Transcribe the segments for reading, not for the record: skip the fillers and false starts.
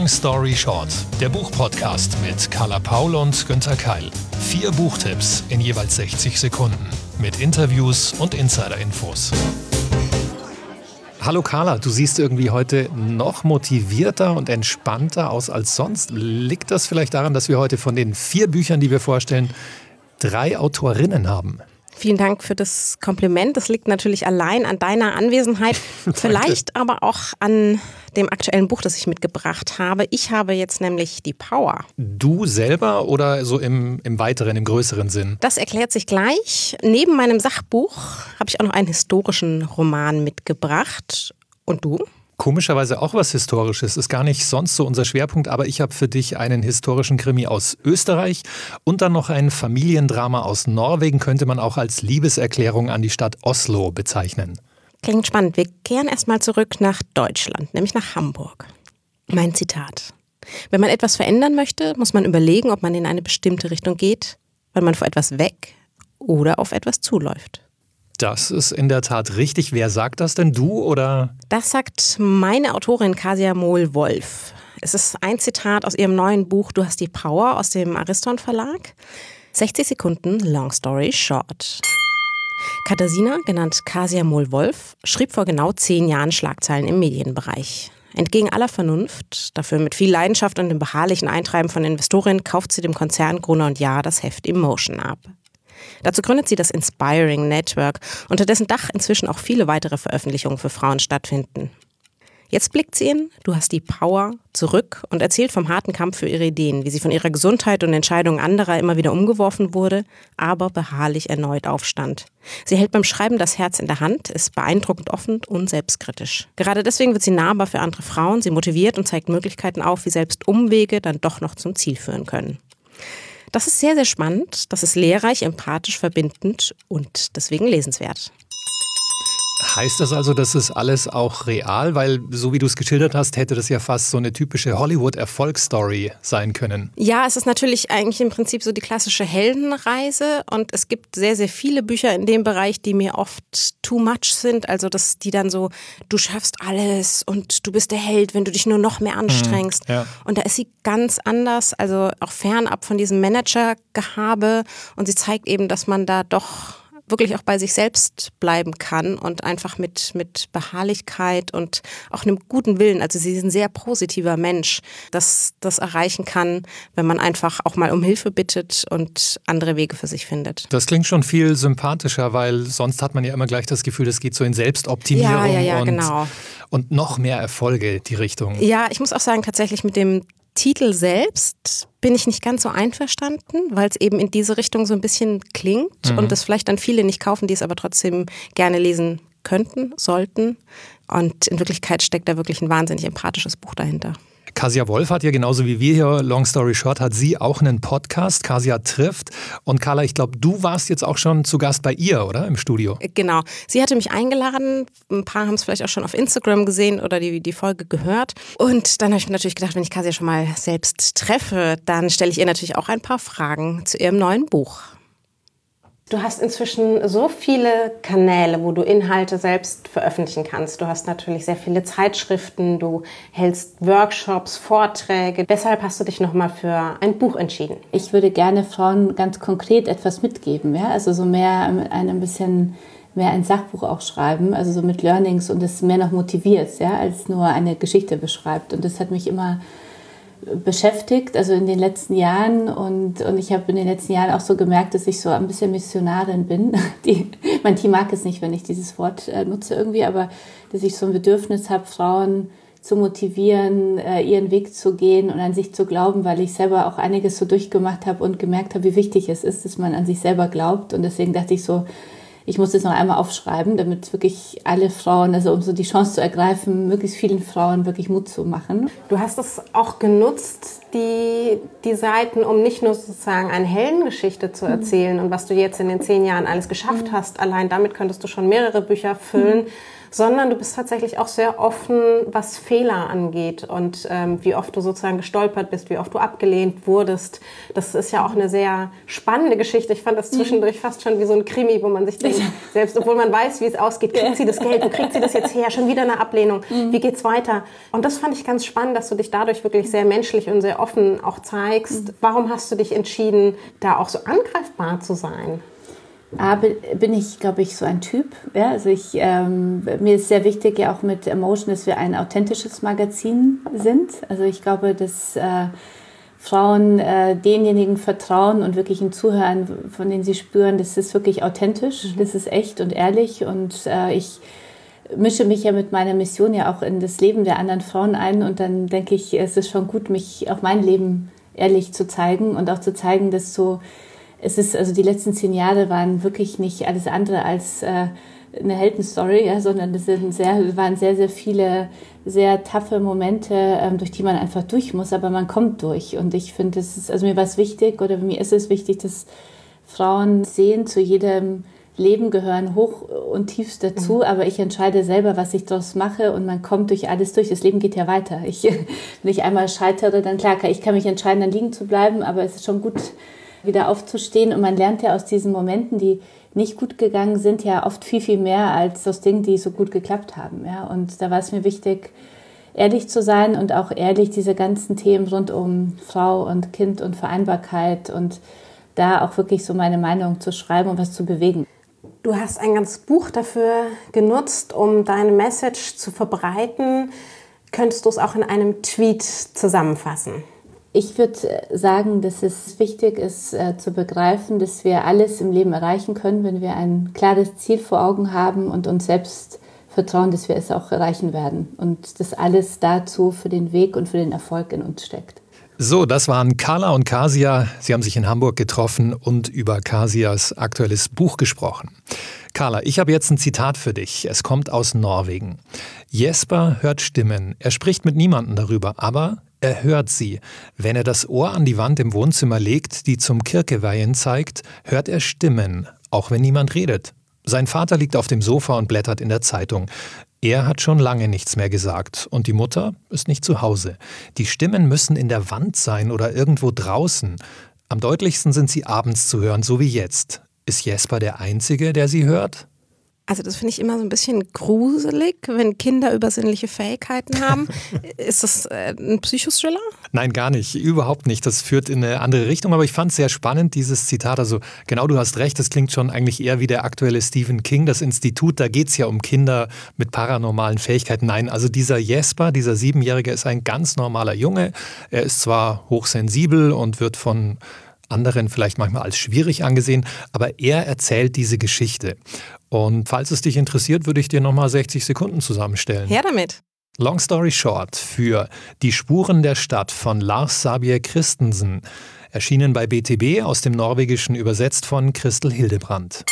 Long Story Short, der Buchpodcast mit Carla Paul und Günther Keil. 4 Buchtipps in jeweils 60 Sekunden mit Interviews und Insider-Infos. Hallo Carla, du siehst irgendwie heute noch motivierter und entspannter aus als sonst. Liegt das vielleicht daran, dass wir heute von den 4 Büchern, die wir vorstellen, 3 Autorinnen haben? Vielen Dank für das Kompliment. Das liegt natürlich allein an deiner Anwesenheit, vielleicht aber auch an dem aktuellen Buch, das ich mitgebracht habe. Ich habe jetzt nämlich die Power. Du selber oder so im weiteren, im größeren Sinn? Das erklärt sich gleich. Neben meinem Sachbuch habe ich auch noch einen historischen Roman mitgebracht. Und du? Komischerweise auch was Historisches, ist gar nicht sonst so unser Schwerpunkt, aber ich habe für dich einen historischen Krimi aus Österreich und dann noch ein Familiendrama aus Norwegen, könnte man auch als Liebeserklärung an die Stadt Oslo bezeichnen. Klingt spannend. Wir kehren erstmal zurück nach Deutschland, nämlich nach Hamburg. Mein Zitat. Wenn man etwas verändern möchte, muss man überlegen, ob man in eine bestimmte Richtung geht, weil man vor etwas weg oder auf etwas zuläuft. Das ist in der Tat richtig. Wer sagt das denn, du oder? Das sagt meine Autorin Kasia Mohl-Wolf. Es ist ein Zitat aus ihrem neuen Buch Du hast die Power aus dem Ariston Verlag. 60 Sekunden, Long Story Short. Katarzyna, genannt Kasia Mohl-Wolf, schrieb vor genau 10 Jahren Schlagzeilen im Medienbereich. Entgegen aller Vernunft, dafür mit viel Leidenschaft und dem beharrlichen Eintreiben von Investorinnen, kauft sie dem Konzern Gruner + Jahr das Heft Emotion ab. Dazu gründet sie das Inspiring Network, unter dessen Dach inzwischen auch viele weitere Veröffentlichungen für Frauen stattfinden. Jetzt blickt sie in Du hast die Power zurück und erzählt vom harten Kampf für ihre Ideen, wie sie von ihrer Gesundheit und Entscheidungen anderer immer wieder umgeworfen wurde, aber beharrlich erneut aufstand. Sie hält beim Schreiben das Herz in der Hand, ist beeindruckend offen und selbstkritisch. Gerade deswegen wird sie nahbar für andere Frauen, sie motiviert und zeigt Möglichkeiten auf, wie selbst Umwege dann doch noch zum Ziel führen können. Das ist sehr, sehr spannend, das ist lehrreich, empathisch, verbindend und deswegen lesenswert. Heißt das also, das ist alles auch real? Weil, so wie du es geschildert hast, hätte das ja fast so eine typische Hollywood-Erfolgsstory sein können. Ja, es ist natürlich eigentlich im Prinzip so die klassische Heldenreise und es gibt sehr, sehr viele Bücher in dem Bereich, die mir oft too much sind. Also, die dann so, du schaffst alles und du bist der Held, wenn du dich nur noch mehr anstrengst. Ja. Und da ist sie ganz anders, also auch fernab von diesem Managergehabe und sie zeigt eben, dass man da doch wirklich auch bei sich selbst bleiben kann und einfach mit Beharrlichkeit und auch einem guten Willen, also sie ist ein sehr positiver Mensch, das erreichen kann, wenn man einfach auch mal um Hilfe bittet und andere Wege für sich findet. Das klingt schon viel sympathischer, weil sonst hat man ja immer gleich das Gefühl, das geht so in Selbstoptimierung genau. Und noch mehr Erfolge die Richtung. Ja, ich muss auch sagen, tatsächlich mit dem Titel selbst bin ich nicht ganz so einverstanden, weil es eben in diese Richtung so ein bisschen klingt und das vielleicht dann viele nicht kaufen, die es aber trotzdem gerne lesen könnten, sollten. Und in Wirklichkeit steckt da wirklich ein wahnsinnig empathisches Buch dahinter. Kasia Wolf hat ja genauso wie wir hier, Long Story Short, hat sie auch einen Podcast, Kasia trifft. Und Carla, ich glaube, du warst jetzt auch schon zu Gast bei ihr, oder? Im Studio. Genau. Sie hatte mich eingeladen. Ein paar haben es vielleicht auch schon auf Instagram gesehen oder die Folge gehört. Und dann habe ich mir natürlich gedacht, wenn ich Kasia schon mal selbst treffe, dann stelle ich ihr natürlich auch ein paar Fragen zu ihrem neuen Buch. Du hast inzwischen so viele Kanäle, wo du Inhalte selbst veröffentlichen kannst. Du hast natürlich sehr viele Zeitschriften, du hältst Workshops, Vorträge. Weshalb hast du dich nochmal für ein Buch entschieden? Ich würde gerne Frauen ganz konkret etwas mitgeben, ja? Also so mehr ein bisschen mehr ein Sachbuch auch schreiben, also so mit Learnings und es mehr noch motiviert, ja, als nur eine Geschichte beschreibt. Und das hat mich immer beschäftigt, also in den letzten Jahren und ich habe in den letzten Jahren auch so gemerkt, dass ich so ein bisschen Missionarin bin. Mein Team mag es nicht, wenn ich dieses Wort nutze irgendwie, aber dass ich so ein Bedürfnis habe, Frauen zu motivieren, ihren Weg zu gehen und an sich zu glauben, weil ich selber auch einiges so durchgemacht habe und gemerkt habe, wie wichtig es ist, dass man an sich selber glaubt und deswegen dachte ich so, ich muss das noch einmal aufschreiben, damit wirklich alle Frauen, also um so die Chance zu ergreifen, möglichst vielen Frauen wirklich Mut zu machen. Du hast es auch genutzt, die Seiten, um nicht nur sozusagen eine Heldengeschichte zu erzählen und was du jetzt in den 10 Jahren alles geschafft hast. Allein damit könntest du schon mehrere Bücher füllen, sondern du bist tatsächlich auch sehr offen, was Fehler angeht und wie oft du sozusagen gestolpert bist, wie oft du abgelehnt wurdest. Das ist ja auch eine sehr spannende Geschichte. Ich fand das zwischendurch fast schon wie so ein Krimi, wo man sich denkt, selbst obwohl man weiß, wie es ausgeht, kriegt sie das Geld, wo kriegt sie das jetzt her? Schon wieder eine Ablehnung. Wie geht's weiter? Und das fand ich ganz spannend, dass du dich dadurch wirklich sehr menschlich und sehr offen auch zeigst. Warum hast du dich entschieden, da auch so angreifbar zu sein? Bin ich, glaube ich, so ein Typ. Ja? Also mir ist sehr wichtig, ja auch mit Emotion, dass wir ein authentisches Magazin sind. Also ich glaube, dass Frauen denjenigen vertrauen und wirklich ihnen zuhören, von denen sie spüren, das ist wirklich authentisch, das ist echt und ehrlich. Und ich mische mich ja mit meiner Mission ja auch in das Leben der anderen Frauen ein. Und dann denke ich, es ist schon gut, mich auch mein Leben ehrlich zu zeigen und auch zu zeigen, dass also die letzten 10 Jahre waren wirklich nicht alles andere als eine Heldenstory, ja, sondern das waren sehr, sehr viele sehr taffe Momente, durch die man einfach durch muss, aber man kommt durch. Und ich finde, also mir war es wichtig, oder mir ist es wichtig, dass Frauen sehen, zu jedem Leben gehören Hoch- und Tiefs dazu, aber ich entscheide selber, was ich daraus mache, und man kommt durch alles durch. Das Leben geht ja weiter. Wenn ich einmal scheitere, dann klar, ich kann mich entscheiden, dann liegen zu bleiben, aber es ist schon gut, wieder aufzustehen, und man lernt ja aus diesen Momenten, die nicht gut gegangen sind, ja oft viel, viel mehr als aus Dingen, die so gut geklappt haben. Ja? Und da war es mir wichtig, ehrlich zu sein und auch ehrlich diese ganzen Themen rund um Frau und Kind und Vereinbarkeit und da auch wirklich so meine Meinung zu schreiben und was zu bewegen. Du hast ein ganzes Buch dafür genutzt, um deine Message zu verbreiten. Könntest du es auch in einem Tweet zusammenfassen? Ich würde sagen, dass es wichtig ist, zu begreifen, dass wir alles im Leben erreichen können, wenn wir ein klares Ziel vor Augen haben und uns selbst vertrauen, dass wir es auch erreichen werden. Und dass alles dazu für den Weg und für den Erfolg in uns steckt. So, das waren Carla und Kasia. Sie haben sich in Hamburg getroffen und über Kasias aktuelles Buch gesprochen. Carla, ich habe jetzt ein Zitat für dich. Es kommt aus Norwegen. Jesper hört Stimmen. Er spricht mit niemandem darüber, aber er hört sie. Wenn er das Ohr an die Wand im Wohnzimmer legt, die zum Kirkeveihen zeigt, hört er Stimmen, auch wenn niemand redet. Sein Vater liegt auf dem Sofa und blättert in der Zeitung. Er hat schon lange nichts mehr gesagt und die Mutter ist nicht zu Hause. Die Stimmen müssen in der Wand sein oder irgendwo draußen. Am deutlichsten sind sie abends zu hören, so wie jetzt. Ist Jesper der Einzige, der sie hört? Also das finde ich immer so ein bisschen gruselig, wenn Kinder übersinnliche Fähigkeiten haben. Ist das ein Psychothriller? Nein, gar nicht. Überhaupt nicht. Das führt in eine andere Richtung. Aber ich fand es sehr spannend, dieses Zitat. Also genau, du hast recht, das klingt schon eigentlich eher wie der aktuelle Stephen King, das Institut. Da geht es ja um Kinder mit paranormalen Fähigkeiten. Nein, also dieser Jesper, dieser 7-Jährige, ist ein ganz normaler Junge. Er ist zwar hochsensibel und wird von anderen vielleicht manchmal als schwierig angesehen, aber er erzählt diese Geschichte. Und falls es dich interessiert, würde ich dir nochmal 60 Sekunden zusammenstellen. Her damit. Long story short, für Die Spuren der Stadt von Lars Saabye Christensen, erschienen bei BTB, aus dem Norwegischen übersetzt von Christel Hildebrandt.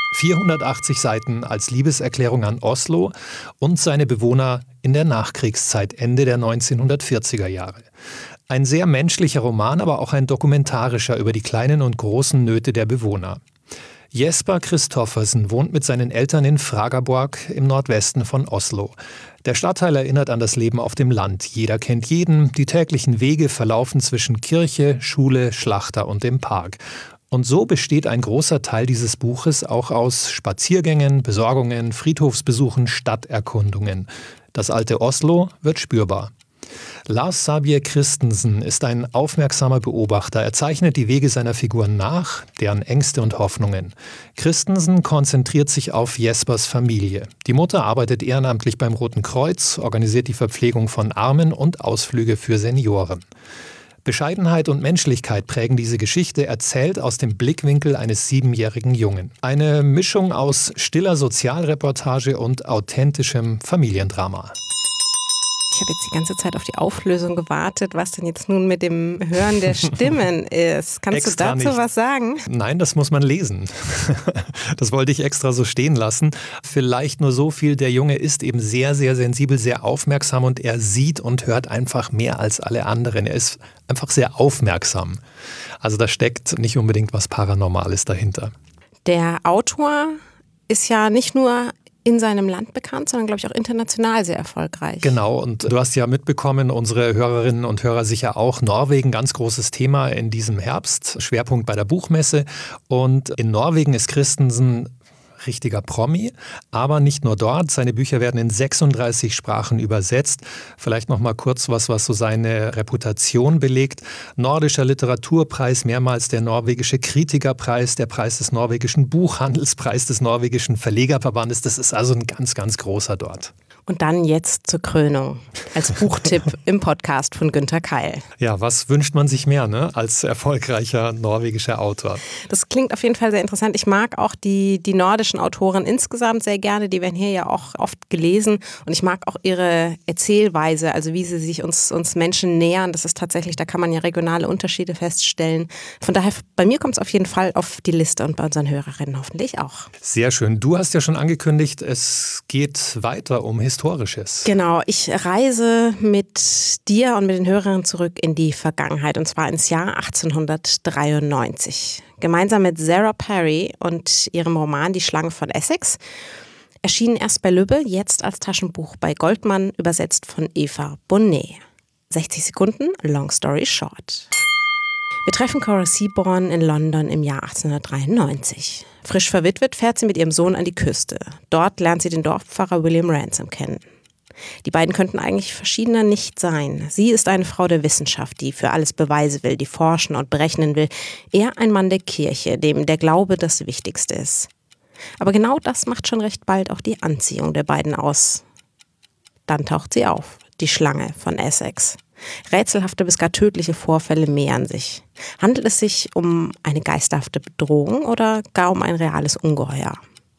480 Seiten als Liebeserklärung an Oslo und seine Bewohner in der Nachkriegszeit, Ende der 1940er Jahre. Ein sehr menschlicher Roman, aber auch ein dokumentarischer über die kleinen und großen Nöte der Bewohner. Jesper Christoffersen wohnt mit seinen Eltern in Fragaborg im Nordwesten von Oslo. Der Stadtteil erinnert an das Leben auf dem Land. Jeder kennt jeden. Die täglichen Wege verlaufen zwischen Kirche, Schule, Schlachter und dem Park. Und so besteht ein großer Teil dieses Buches auch aus Spaziergängen, Besorgungen, Friedhofsbesuchen, Stadterkundungen. Das alte Oslo wird spürbar. Lars Saabye Christensen ist ein aufmerksamer Beobachter. Er zeichnet die Wege seiner Figuren nach, deren Ängste und Hoffnungen. Christensen konzentriert sich auf Jespers Familie. Die Mutter arbeitet ehrenamtlich beim Roten Kreuz, organisiert die Verpflegung von Armen und Ausflüge für Senioren. Bescheidenheit und Menschlichkeit prägen diese Geschichte, erzählt aus dem Blickwinkel eines 7-jährigen Jungen. Eine Mischung aus stiller Sozialreportage und authentischem Familiendrama. Ich habe jetzt die ganze Zeit auf die Auflösung gewartet, was denn jetzt nun mit dem Hören der Stimmen ist. Kannst Extra du dazu nicht. was sagen? Nein, das muss man lesen. Das wollte ich extra so stehen lassen. Vielleicht nur so viel, der Junge ist eben sehr, sehr sensibel, sehr aufmerksam und er sieht und hört einfach mehr als alle anderen. Er ist einfach sehr aufmerksam. Also da steckt nicht unbedingt was Paranormales dahinter. Der Autor ist ja nicht nur in seinem Land bekannt, sondern, glaube ich, auch international sehr erfolgreich. Genau, und du hast ja mitbekommen, unsere Hörerinnen und Hörer sicher auch, Norwegen, ganz großes Thema in diesem Herbst, Schwerpunkt bei der Buchmesse. Und in Norwegen ist Christensen richtiger Promi, aber nicht nur dort. Seine Bücher werden in 36 Sprachen übersetzt. Vielleicht noch mal kurz was so seine Reputation belegt. Nordischer Literaturpreis, mehrmals der norwegische Kritikerpreis, der Preis des norwegischen Buchhandelspreis, des norwegischen Verlegerverbandes. Das ist also ein ganz, ganz großer dort. Und dann jetzt zur Krönung als Buchtipp im Podcast von Günther Keil. Ja, was wünscht man sich mehr, ne, als erfolgreicher norwegischer Autor? Das klingt auf jeden Fall sehr interessant. Ich mag auch die nordischen Autoren insgesamt sehr gerne. Die werden hier ja auch oft gelesen. Und ich mag auch ihre Erzählweise, also wie sie sich uns Menschen nähern. Das ist tatsächlich, da kann man ja regionale Unterschiede feststellen. Von daher, bei mir kommt es auf jeden Fall auf die Liste und bei unseren Hörerinnen hoffentlich auch. Sehr schön. Du hast ja schon angekündigt, es geht weiter um Historisches. Genau, ich reise mit dir und mit den Hörerinnen zurück in die Vergangenheit und zwar ins Jahr 1893. Gemeinsam mit Sarah Perry und ihrem Roman Die Schlange von Essex, erschienen erst bei Lübbe, jetzt als Taschenbuch bei Goldmann, übersetzt von Eva Bonnet. 60 Sekunden, long story short. Wir treffen Cora Seaborn in London im Jahr 1893. Frisch verwitwet fährt sie mit ihrem Sohn an die Küste. Dort lernt sie den Dorfpfarrer William Ransom kennen. Die beiden könnten eigentlich verschiedener nicht sein. Sie ist eine Frau der Wissenschaft, die für alles Beweise will, die forschen und berechnen will. Er ein Mann der Kirche, dem der Glaube das Wichtigste ist. Aber genau das macht schon recht bald auch die Anziehung der beiden aus. Dann taucht sie auf, die Schlange von Essex. Rätselhafte bis gar tödliche Vorfälle mehren sich. Handelt es sich um eine geisterhafte Bedrohung oder gar um ein reales Ungeheuer?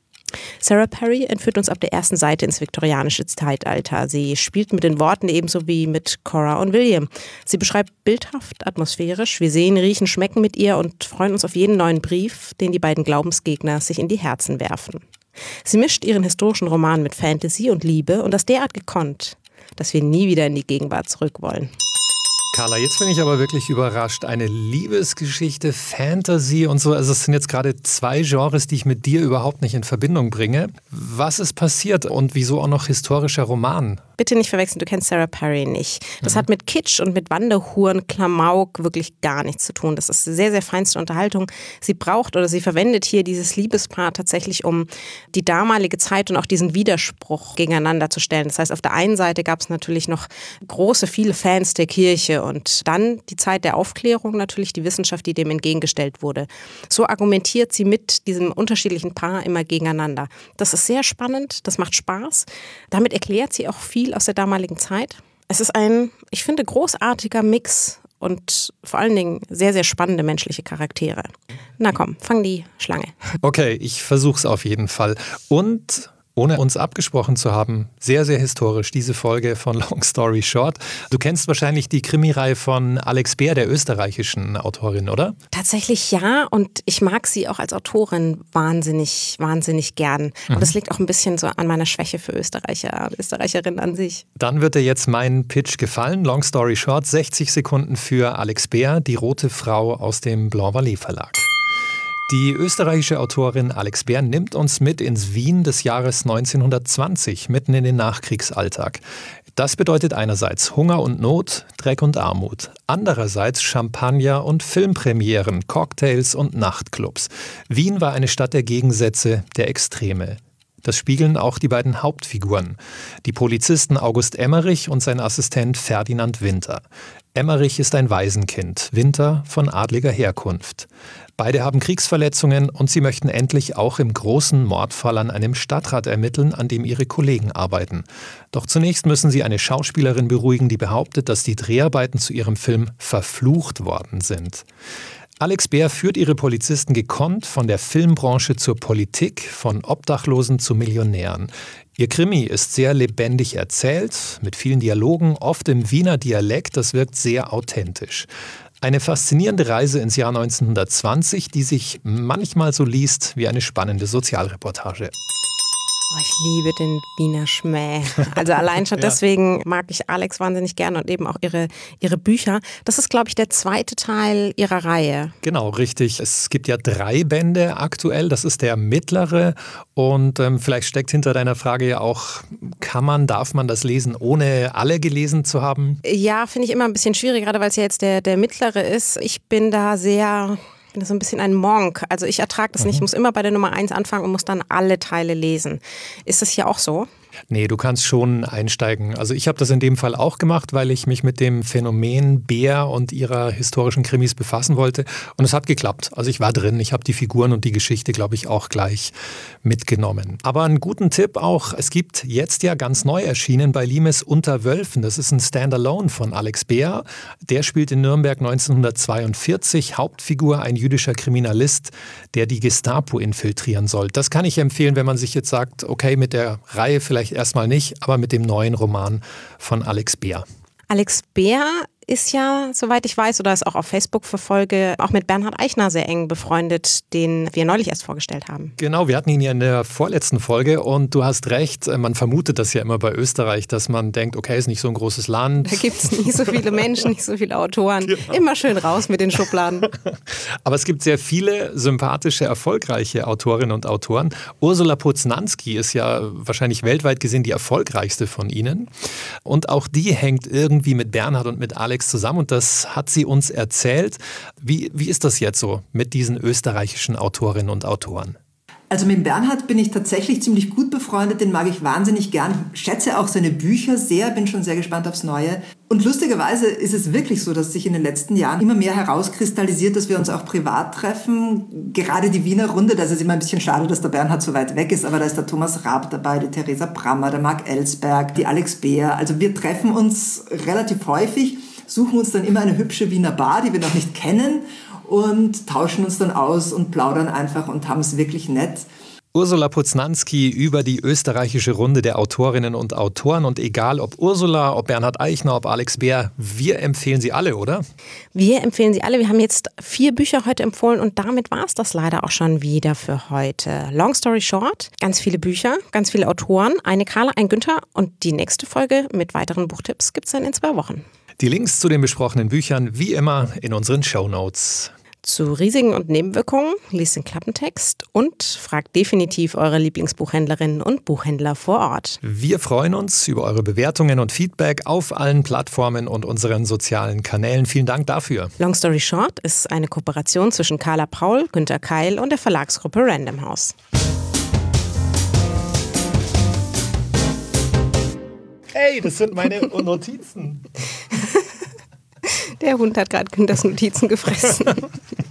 Sarah Perry entführt uns ab der ersten Seite ins viktorianische Zeitalter. Sie spielt mit den Worten ebenso wie mit Cora und William. Sie beschreibt bildhaft, atmosphärisch. Wir sehen, riechen, schmecken mit ihr und freuen uns auf jeden neuen Brief, den die beiden Glaubensgegner sich in die Herzen werfen. Sie mischt ihren historischen Roman mit Fantasy und Liebe und das derart gekonnt, dass wir nie wieder in die Gegenwart zurück wollen. Carla, jetzt bin ich aber wirklich überrascht. Eine Liebesgeschichte, Fantasy und so. Also es sind jetzt gerade zwei Genres, die ich mit dir überhaupt nicht in Verbindung bringe. Was ist passiert und wieso auch noch historischer Roman? Bitte nicht verwechseln, du kennst Sarah Perry nicht. Das hat mit Kitsch und mit Wanderhuren, Klamauk wirklich gar nichts zu tun. Das ist sehr, sehr feinste Unterhaltung. Sie verwendet hier dieses Liebespaar tatsächlich, um die damalige Zeit und auch diesen Widerspruch gegeneinander zu stellen. Das heißt, auf der einen Seite gab es natürlich noch viele Fans der Kirche und dann die Zeit der Aufklärung, natürlich die Wissenschaft, die dem entgegengestellt wurde. So argumentiert sie mit diesem unterschiedlichen Paar immer gegeneinander. Das ist sehr spannend, das macht Spaß. Damit erklärt sie auch viel aus der damaligen Zeit. Es ist ein, ich finde, großartiger Mix und vor allen Dingen sehr, sehr spannende menschliche Charaktere. Na komm, fang die Schlange. Okay, ich versuch's auf jeden Fall. Und ohne uns abgesprochen zu haben, sehr, sehr historisch, diese Folge von Long Story Short. Du kennst wahrscheinlich die Krimireihe von Alex Beer, der österreichischen Autorin, oder? Tatsächlich ja, und ich mag sie auch als Autorin wahnsinnig, wahnsinnig gern. Und das liegt auch ein bisschen so an meiner Schwäche für Österreicher und Österreicherinnen an sich. Dann wird dir jetzt mein Pitch gefallen. Long Story Short, 60 Sekunden für Alex Beer, die rote Frau aus dem Blanc Vallée Verlag. Die österreichische Autorin Alex Beer nimmt uns mit ins Wien des Jahres 1920, mitten in den Nachkriegsalltag. Das bedeutet einerseits Hunger und Not, Dreck und Armut. Andererseits Champagner und Filmpremieren, Cocktails und Nachtclubs. Wien war eine Stadt der Gegensätze, der Extreme. Das spiegeln auch die beiden Hauptfiguren, die Polizisten August Emmerich und sein Assistent Ferdinand Winter. Emmerich ist ein Waisenkind, Winter von adliger Herkunft. Beide haben Kriegsverletzungen und sie möchten endlich auch im großen Mordfall an einem Stadtrat ermitteln, an dem ihre Kollegen arbeiten. Doch zunächst müssen sie eine Schauspielerin beruhigen, die behauptet, dass die Dreharbeiten zu ihrem Film verflucht worden sind. Alex Beer führt ihre Polizisten gekonnt von der Filmbranche zur Politik, von Obdachlosen zu Millionären. Ihr Krimi ist sehr lebendig erzählt, mit vielen Dialogen, oft im Wiener Dialekt, das wirkt sehr authentisch. Eine faszinierende Reise ins Jahr 1920, die sich manchmal so liest wie eine spannende Sozialreportage. Oh, ich liebe den Wiener Schmäh. Also allein schon deswegen mag ich Alex wahnsinnig gerne und eben auch ihre Bücher. Das ist, glaube ich, der zweite Teil ihrer Reihe. Genau, richtig. Es gibt ja 3 Bände aktuell. Das ist der mittlere. Und vielleicht steckt hinter deiner Frage ja auch, darf man das lesen, ohne alle gelesen zu haben? Ja, finde ich immer ein bisschen schwierig, gerade weil es ja jetzt der mittlere ist. Ich bin da so ein bisschen ein Monk. Also ich ertrage das nicht. Ich muss immer bei der Nummer 1 anfangen und muss dann alle Teile lesen. Ist das hier auch so? Nee, du kannst schon einsteigen. Also ich habe das in dem Fall auch gemacht, weil ich mich mit dem Phänomen Bär und ihrer historischen Krimis befassen wollte. Und es hat geklappt. Also ich war drin, ich habe die Figuren und die Geschichte, glaube ich, auch gleich mitgenommen. Aber einen guten Tipp auch, es gibt jetzt ja ganz neu erschienen bei Limes Unter Wölfen. Das ist ein Standalone von Alex Bär. Der spielt in Nürnberg 1942. Hauptfigur ein jüdischer Kriminalist, der die Gestapo infiltrieren soll. Das kann ich empfehlen, wenn man sich jetzt sagt, okay, mit der Reihe vielleicht erstmal nicht, aber mit dem neuen Roman von Alex Bär. Alex Bär ist ja, soweit ich weiß, oder es auch auf Facebook verfolge, auch mit Bernhard Eichner sehr eng befreundet, den wir neulich erst vorgestellt haben. Genau, wir hatten ihn ja in der vorletzten Folge und du hast recht, man vermutet das ja immer bei Österreich, dass man denkt, okay, ist nicht so ein großes Land. Da gibt es nicht so viele Menschen, nicht so viele Autoren. Genau. Immer schön raus mit den Schubladen. Aber es gibt sehr viele sympathische, erfolgreiche Autorinnen und Autoren. Ursula Poznanski ist ja wahrscheinlich weltweit gesehen die erfolgreichste von ihnen. Und auch die hängt irgendwie mit Bernhard und mit Alex zusammen und das hat sie uns erzählt. Wie ist das jetzt so mit diesen österreichischen Autorinnen und Autoren? Also mit Bernhard bin ich tatsächlich ziemlich gut befreundet, den mag ich wahnsinnig gern, schätze auch seine Bücher sehr, bin schon sehr gespannt aufs Neue. Und lustigerweise ist es wirklich so, dass sich in den letzten Jahren immer mehr herauskristallisiert, dass wir uns auch privat treffen. Gerade die Wiener Runde, das ist immer ein bisschen schade, dass der Bernhard so weit weg ist, aber da ist der Thomas Raab dabei, die Theresa Brammer, der Marc Ellsberg, die Alex Bär. Also wir treffen uns relativ häufig, suchen uns dann immer eine hübsche Wiener Bar, die wir noch nicht kennen und tauschen uns dann aus und plaudern einfach und haben es wirklich nett. Ursula Poznanski über die österreichische Runde der Autorinnen und Autoren. Und egal ob Ursula, ob Bernhard Eichner, ob Alex Bär, wir empfehlen sie alle, oder? Wir empfehlen sie alle. Wir haben jetzt 4 Bücher heute empfohlen und damit war es das leider auch schon wieder für heute. Long story short, ganz viele Bücher, ganz viele Autoren, eine Carla, ein Günther und die nächste Folge mit weiteren Buchtipps gibt es dann in 2 Wochen. Die Links zu den besprochenen Büchern wie immer in unseren Shownotes. Zu Risiken und Nebenwirkungen liest den Klappentext und fragt definitiv eure Lieblingsbuchhändlerinnen und Buchhändler vor Ort. Wir freuen uns über eure Bewertungen und Feedback auf allen Plattformen und unseren sozialen Kanälen. Vielen Dank dafür. Long Story Short ist eine Kooperation zwischen Carla Paul, Günter Keil und der Verlagsgruppe Random House. Hey, das sind meine Notizen. Der Hund hat gerade Günthers Notizen gefressen.